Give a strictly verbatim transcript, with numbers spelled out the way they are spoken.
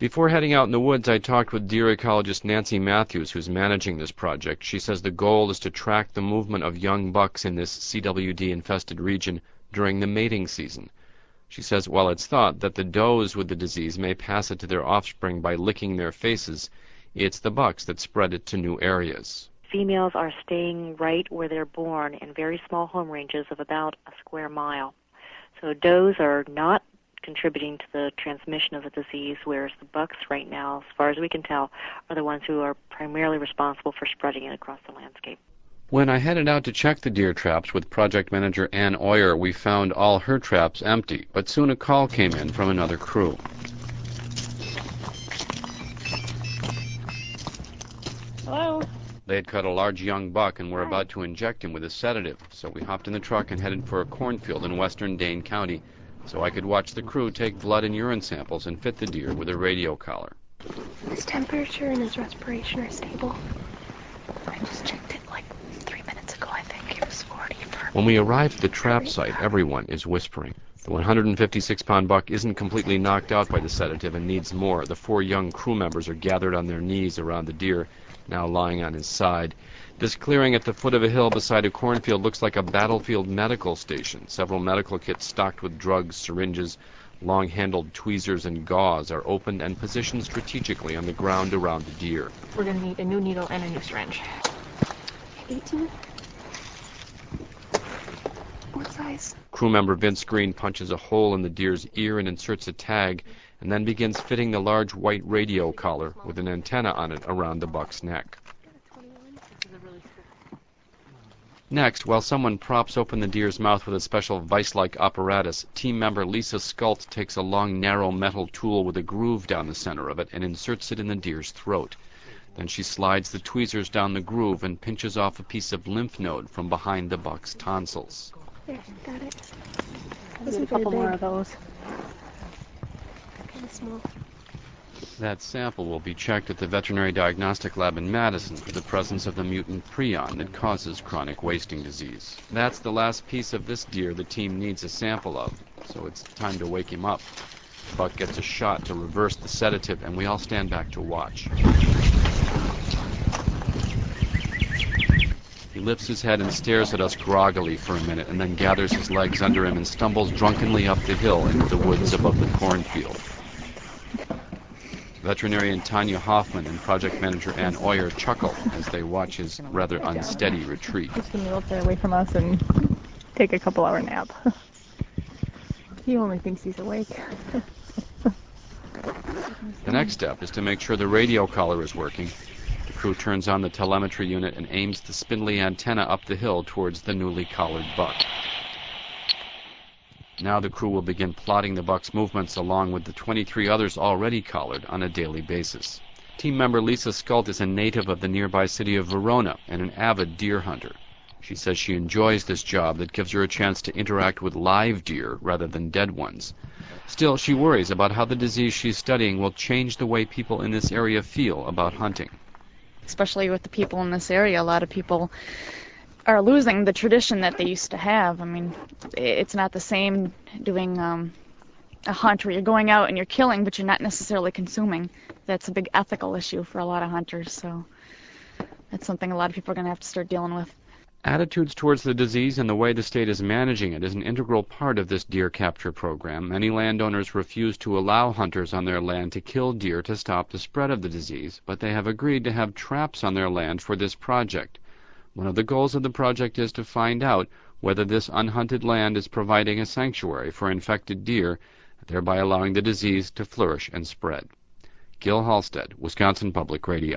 Before heading out in the woods, I talked with deer ecologist Nancy Matthews, who's managing this project. She says the goal is to track the movement of young bucks in this C W D-infested region during the mating season. She says while it's thought that the does with the disease may pass it to their offspring by licking their faces, it's the bucks that spread it to new areas. Females are staying right where they're born in very small home ranges of about a square mile. So does are not contributing to the transmission of the disease, whereas the bucks right now, as far as we can tell, are the ones who are primarily responsible for spreading it across the landscape. When I headed out to check the deer traps with project manager Ann Oyer, we found all her traps empty, but soon a call came in from another crew. Hello? They had caught a large young buck and were about to inject him with a sedative, so we hopped in the truck and headed for a cornfield in western Dane County, so I could watch the crew take blood and urine samples and fit the deer with a radio collar. His temperature and his respiration are stable. I just checked it like three minutes ago, I think. It was forty. When we arrived at the trap site, everyone is whispering. The one hundred fifty-six pound buck isn't completely knocked out by the sedative and needs more. The four young crew members are gathered on their knees around the deer, now lying on his side. This clearing at the foot of a hill beside a cornfield looks like a battlefield medical station. Several medical kits stocked with drugs, syringes, long-handled tweezers, and gauze are opened and positioned strategically on the ground around the deer. We're going to need a new needle and a new syringe. eighteen? What size? Crew member Vince Green punches a hole in the deer's ear and inserts a tag, and then begins fitting the large white radio collar with an antenna on it around the buck's neck. Next, while someone props open the deer's mouth with a special vice-like apparatus, team member Lisa Skult takes a long, narrow metal tool with a groove down the center of it and inserts it in the deer's throat. Then she slides the tweezers down the groove and pinches off a piece of lymph node from behind the buck's tonsils. There, got it. There's a couple more of those. Kind of small. That sample will be checked at the Veterinary Diagnostic Lab in Madison for the presence of the mutant prion that causes chronic wasting disease. That's the last piece of this deer the team needs a sample of, so it's time to wake him up. The buck gets a shot to reverse the sedative, and we all stand back to watch. He lifts his head and stares at us groggily for a minute, and then gathers his legs under him and stumbles drunkenly up the hill into the woods above the cornfield. Veterinarian Tanya Hoffman and project manager Ann Oyer chuckle as they watch his rather unsteady retreat. Just gonna go up there away from us and take a couple hour nap. He only thinks he's awake. The next step is to make sure the radio collar is working. The crew turns on the telemetry unit and aims the spindly antenna up the hill towards the newly collared buck. Now the crew will begin plotting the buck's movements along with the twenty-three others already collared on a daily basis. Team member Lisa Skult is a native of the nearby city of Verona and an avid deer hunter. She says she enjoys this job that gives her a chance to interact with live deer rather than dead ones. Still, she worries about how the disease she's studying will change the way people in this area feel about hunting. Especially with the people in this area, a lot of people are losing the tradition that they used to have. I mean, it's not the same doing um, a hunt where you're going out and you're killing, but you're not necessarily consuming. That's a big ethical issue for a lot of hunters, so that's something a lot of people are going to have to start dealing with. Attitudes towards the disease and the way the state is managing it is an integral part of this deer capture program. Many landowners refuse to allow hunters on their land to kill deer to stop the spread of the disease, but they have agreed to have traps on their land for this project. One of the goals of the project is to find out whether this unhunted land is providing a sanctuary for infected deer, thereby allowing the disease to flourish and spread. Gil Halstead, Wisconsin Public Radio.